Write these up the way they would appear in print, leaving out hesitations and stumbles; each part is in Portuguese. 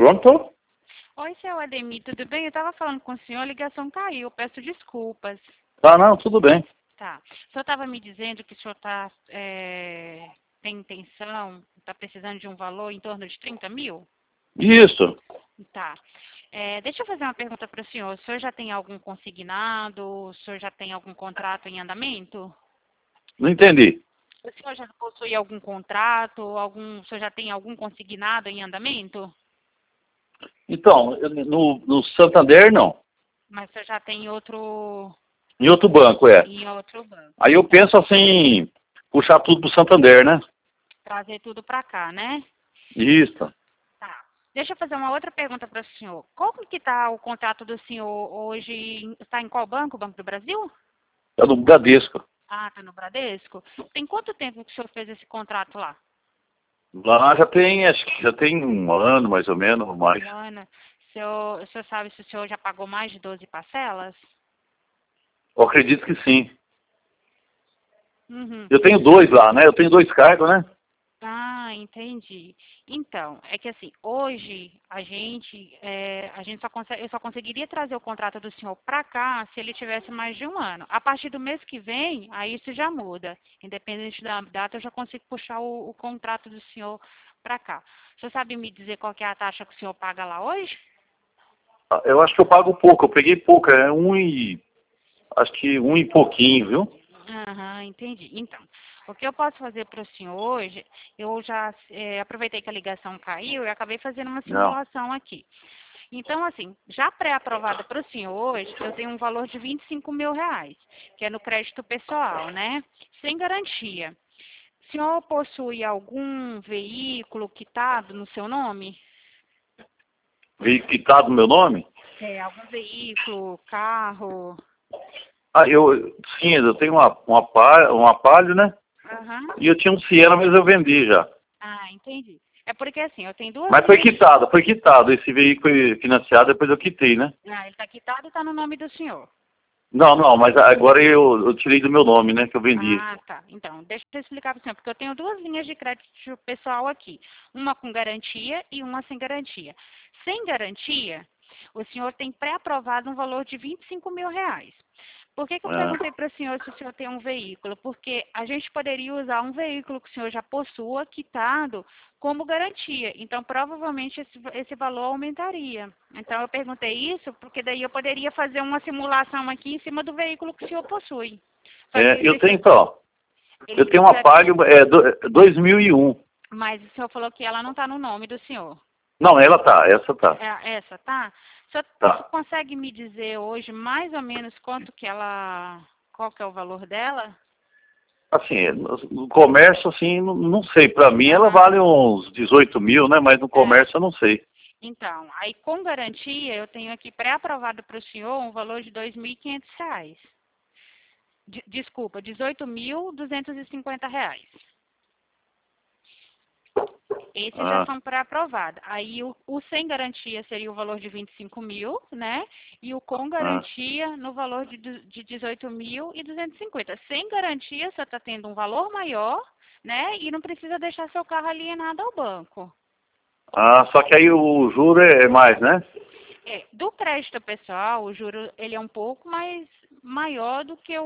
Pronto? Oi, seu Ademir, tudo bem? Eu estava falando com o senhor, a ligação caiu, peço desculpas. Tá, não, tudo bem. Tá. O senhor estava me dizendo que o senhor tem intenção, está precisando de um valor em torno de 30 mil? Isso. Tá. Deixa eu fazer uma pergunta para o senhor. O senhor já tem algum consignado? O senhor já tem algum contrato em andamento? Não entendi. O senhor já possui algum contrato? O senhor já tem algum consignado em andamento? Então, no Santander, não. Mas o senhor já tem outro Em outro banco, é. em outro banco. Aí eu penso assim, puxar tudo pro Santander, né? Trazer tudo para cá, né? Isso. Tá. Deixa eu fazer uma outra pergunta para o senhor. Como que está o contrato do senhor hoje? Está em qual banco? Banco do Brasil? É do Bradesco. Ah, está no Bradesco. Tem quanto tempo que o senhor fez esse contrato lá? Lá já tem, acho que já tem um ano, mais ou menos, ou mais. Ana, o senhor sabe se o senhor já pagou mais de 12 parcelas? Eu acredito que sim. Uhum. Eu tenho dois lá, né? Eu tenho dois cargos, né? Ah, entendi. Então, é que assim, hoje eu só conseguiria trazer o contrato do senhor para cá se ele tivesse mais de um ano. A partir do mês que vem, aí isso já muda. Independente da data, eu já consigo puxar o contrato do senhor para cá. O senhor sabe me dizer qual que é a taxa que o senhor paga lá hoje? Eu acho que eu pago pouco, eu peguei pouco, acho que um e pouquinho, viu? Aham, entendi. Então, o que eu posso fazer para o senhor hoje, eu já aproveitei que a ligação caiu e acabei fazendo uma Não. simulação aqui. Então, assim, já pré-aprovada para o senhor hoje, eu tenho um valor de 25 mil reais, que é no crédito pessoal, né? Sem garantia. O senhor possui algum veículo quitado no seu nome? Veio quitado no meu nome? Algum veículo, carro? Ah, sim, eu tenho uma Palio, né? Aham. E eu tinha um Siena, mas eu vendi já. Ah, entendi. É porque assim, eu tenho duas Mas foi linhas. quitado. Esse veículo foi financiado, depois eu quitei, né? Ah, ele está quitado e está no nome do senhor. Não, mas agora eu tirei do meu nome, né? Que eu vendi. Ah, tá. Então, deixa eu explicar para o senhor, porque eu tenho duas linhas de crédito pessoal aqui. Uma com garantia e uma sem garantia. Sem garantia, o senhor tem pré-aprovado um valor de 25 mil reais. Por que eu Ah, perguntei para o senhor se o senhor tem um veículo? Porque a gente poderia usar um veículo que o senhor já possua, quitado, como garantia. Então, provavelmente, esse valor aumentaria. Então, eu perguntei isso porque daí eu poderia fazer uma simulação aqui em cima do veículo que o senhor possui. Só que eu tenho, então. ele Eu tenho uma precisa... Palio 2001. Mas o senhor falou que ela não está no nome do senhor. Não, essa tá. Essa, tá? O senhor Tá. consegue me dizer hoje mais ou menos qual que é o valor dela? Assim, no comércio, assim, não sei. Pra mim, ela Ah, vale uns 18 mil, né? Mas no é. comércio eu não sei. Então, aí com garantia, eu tenho aqui pré-aprovado para o senhor um valor de R$ 2.500. Desculpa, R$ 18.250. Esses já Ah, são pré-aprovados. Aí o sem garantia seria o valor de 25 mil, né? E o com ah. garantia no valor de 18.250. Sem garantia, você está tendo um valor maior, né? E não precisa deixar seu carro alienado ao banco. Só que aí o juro é mais, né? Do crédito pessoal, o juro ele é um pouco mais maior do que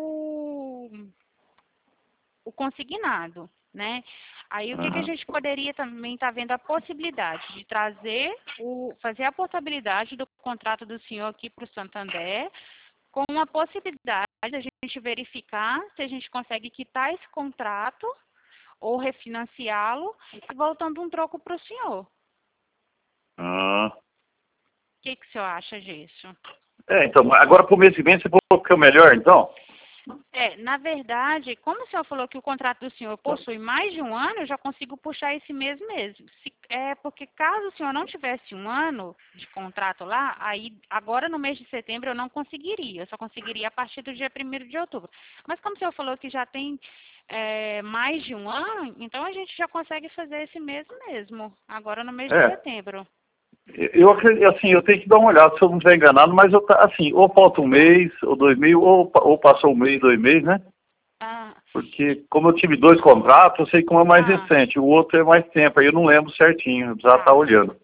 o consignado, né? Aí o que a Uhum. gente poderia também estar vendo a possibilidade de fazer a portabilidade do contrato do senhor aqui para o Santander, com a possibilidade de a gente verificar se a gente consegue quitar esse contrato ou refinanciá-lo e voltando um troco para o senhor. O Ah. que o senhor acha disso? Então, agora pro mês que vem você falou que é o melhor, então? Na verdade, como o senhor falou que o contrato do senhor possui mais de um ano, eu já consigo puxar esse mês mesmo. Porque caso o senhor não tivesse um ano de contrato lá, aí agora no mês de setembro eu não conseguiria. Eu só conseguiria a partir do dia 1º de outubro. Mas como o senhor falou que já tem mais de um ano, então a gente já consegue fazer esse mês mesmo, agora no mês de É. setembro. Eu acredito, assim, eu tenho que dar uma olhada se eu não estiver enganado, mas assim, ou falta um mês, ou 2 meses, ou passou um mês, 2 meses, né? Ah, Porque como eu tive dois contratos, eu sei que um é mais ah, recente, o outro é mais tempo, aí eu não lembro certinho, eu precisava estar tá. olhando.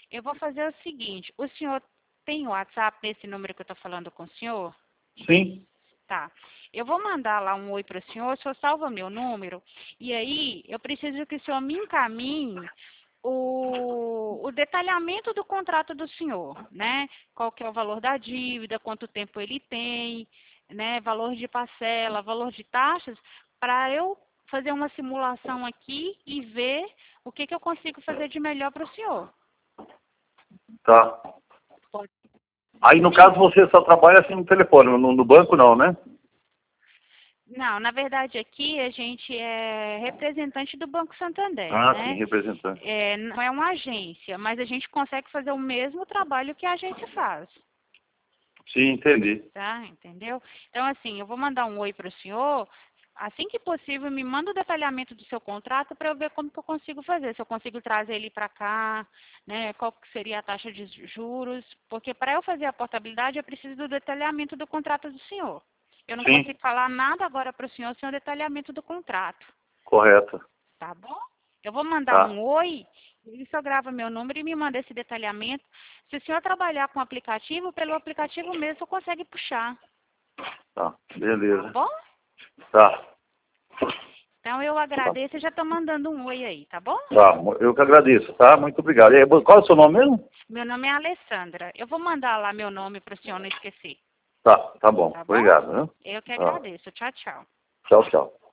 Eu vou fazer o seguinte, o senhor tem o WhatsApp nesse número que eu estou falando com o senhor? Sim. Tá. Eu vou mandar lá um oi para o senhor salva meu número, e aí eu preciso que o senhor me encaminhe o detalhamento do contrato do senhor, né? Qual que é o valor da dívida, quanto tempo ele tem, né? Valor de parcela, valor de taxas, para eu fazer uma simulação aqui e ver o que eu consigo fazer de melhor para o senhor. Tá. Pode. Aí, no caso, você só trabalha assim no telefone, no banco não, né? Não, na verdade aqui a gente é representante do Banco Santander, Ah, né? sim, representante. Não é uma agência, mas a gente consegue fazer o mesmo trabalho que a agência faz, Sim, entendi. tá? Entendeu? Então, assim, eu vou mandar um oi para o senhor. Assim que possível, me manda o detalhamento do seu contrato para eu ver como que eu consigo fazer. Se eu consigo trazer ele para cá, né? Qual que seria a taxa de juros. Porque para eu fazer a portabilidade, eu preciso do detalhamento do contrato do senhor. Eu não Sim, consigo falar nada agora para o senhor sem o detalhamento do contrato. correto. Tá bom? Eu vou mandar Tá, um oi, e o senhor grava meu número e me manda esse detalhamento. Se o senhor trabalhar com o aplicativo, pelo aplicativo mesmo, você consegue puxar. tá, Tá beleza. bom? Tá, Então eu agradeço e já estou mandando um oi aí, tá bom? tá, eu que agradeço, tá? Muito obrigado. E aí, qual é o seu nome mesmo? Meu nome é Alessandra. Eu vou mandar lá meu nome para o senhor não esquecer. Tá, tá bom. Tá bom? Obrigado, né? Eu que Tá. agradeço. Tchau, tchau. Tchau, tchau.